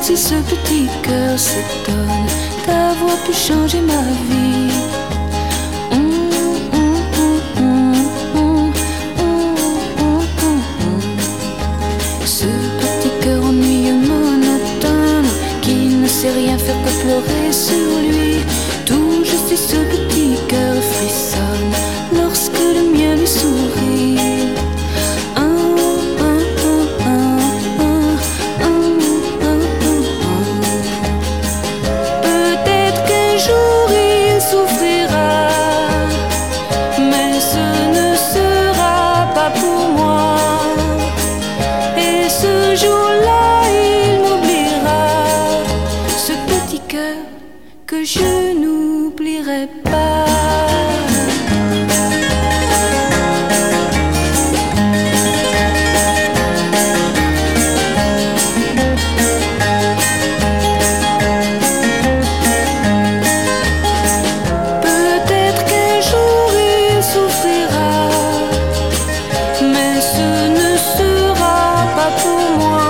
Si ce petit cœur s'étonne d'avoir pu changer ma vie. Ce petit cœur ennuyeux, monotone, qui ne sait rien faire que pleurer sur lui. Tout juste et ce petit cœur frissonne lorsque le mien lui sourit. Peut-être qu'un jour il souffrira, mais ce ne sera pas pour moi. Et ce jour-là il m'oubliera, ce petit cœur que je n'oublierai pas. Peut-être qu'un jour il souffrira, mais ce ne sera pas pour moi.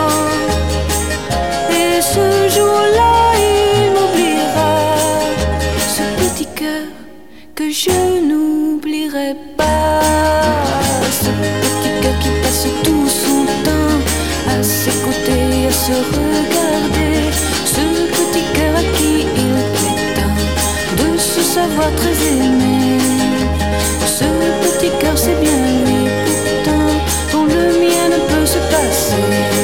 Et ce jour-là il m'oubliera, ce petit cœur que je n'oublierai pas. Ce petit cœur qui passe tout son temps à s'écouter, à se regarder. Ce petit cœur à qui il prétend de se savoir très aimé. Ce petit cœur c'est bien lui pourtant dont le mien ne peut se passer.